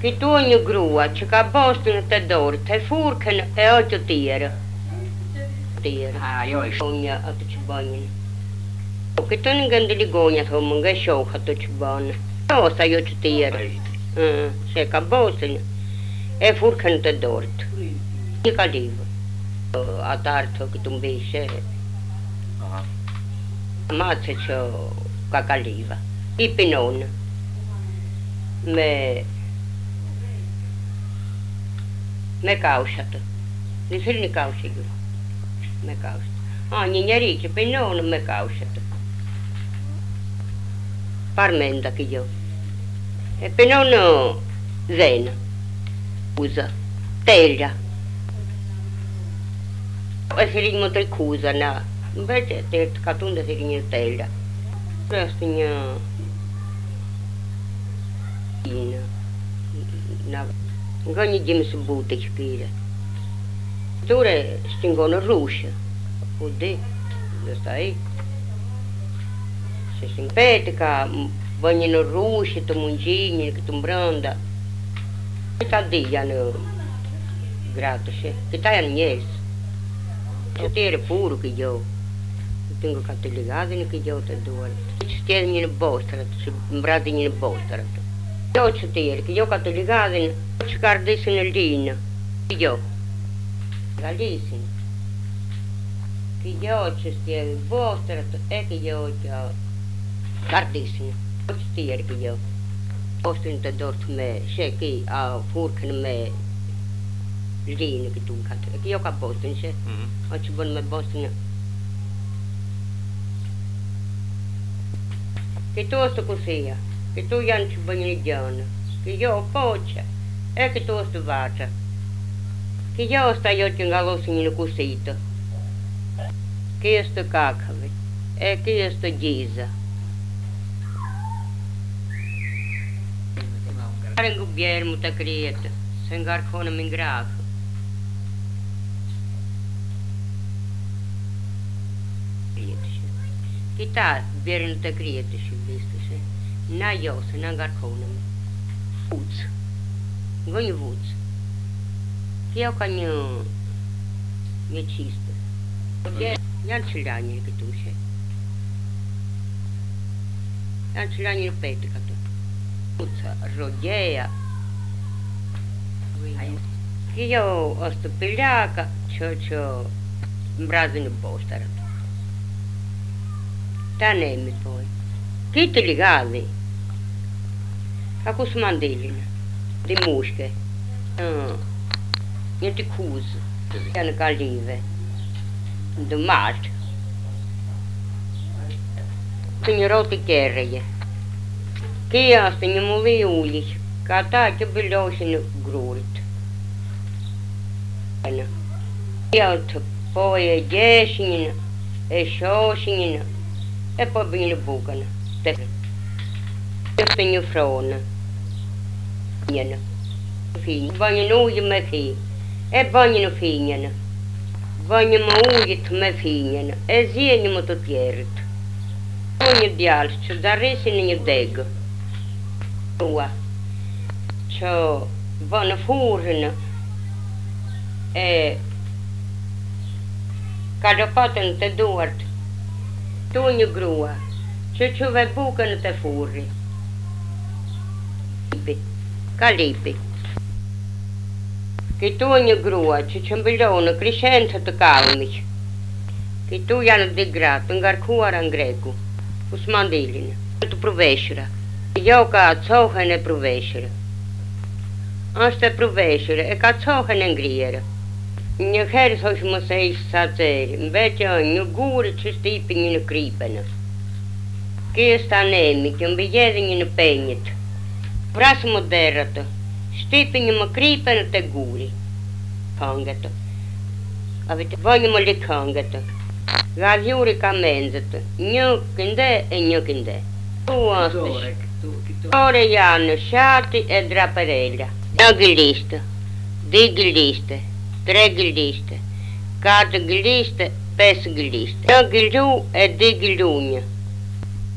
Che tu ogni grua, che bostano te dor, te furcano e otto tira. Ah, io ho Ogni a te ci bagni. Che tu non gandi di gogna, come un gasciò a te ci bagni. Cosa io ci tira? Se che bostano e furcano te dor. Che calivo. A tarto che tu invece. Ammazza ciò che caliva. I pinone. Me causciato. Di fili causci io. Me causciato. Ah, nignerice, pinone me causciato. Parmenda che io. E pinone zena. Usa. Teglia. E si ringo tre cusa, no. Invece te catunda si ringo teglia. Questo ogni giorno si butta a spire. Ora stingono rusce. Udì, lo sai? Se si impete che vogliono rusce, che mungini, che branda. Che ti dicono grazie, che ti hanno niente. Che ti era puro che io. Tengo che ti legati che io ti do. Ci stiamo in bostra, ci brandi in bostra. Io ci tiro, che io che ti legati, ci cardissi nel dino. Io. Galissimo. Che io ci stiamo in bostra e che io ci cardissimo. Ci tiro che io. Posto in te dorto me, c'è che ha furcano me. Lino che tu catti. Che io che posto in c'è. Oggi buono me posto. Che tu sto così, che tu non ci vuoi giorno, che io ho poccia e che tu sto vaccia, che io sto io in galosso in cosito, che io sto cacave e che io sto ghisa. In gubbiere muta crieta, se in garcone mi ingrafa. Che ta bere muta crieta si visto se, na io se na garcone mi. Vuz, gogno vuz. Che io cagno mi ciste. Non ci l'hanno che tu sei. Non ci l'hanno il petto che tu. Rodea che io ho sto pigliaca c'ho un brazo in bostra tanemi poi chi ti legali a questo mandilino di musche niente cuse hanno calive di marcia signoroti chiarre che io sto in muovi uli, che ta che veloce grurit. Io poi è 10 e 16 e poi viene bucano. Io sto in frone. Vogliono uli me figli e vogliono figli. Vogliono uli me figli e zieni tutti ieri. Ogni diallo, c'è da resi in dego. C'ho buona furna e quando fatto te duart tu ogni grua c'è ve bucano te furri calipi che tu ogni grua c'è un biglione crescente te calmi che tu hanno di grato un garcuara in greco us mandilina tu provescera io che zogen e provescere. Anste provescere e che zogen in griere. Nie her so mo sei sazer, invece ogni gure ci stipi in cripene. Che sta nemi, che un bigliere in pegnet. Pras moderato, stipi in cripene te guri. Kangato. Avete voglio le kangato. Gaviuri camenzete, gnocchinde e gnocchinde. Tu ora hanno sciati e drapperella. Una ghilista, due ghiliste, tre ghiliste, quattro ghiliste, 5 ghiliste. Una ghilù e due ghilugne.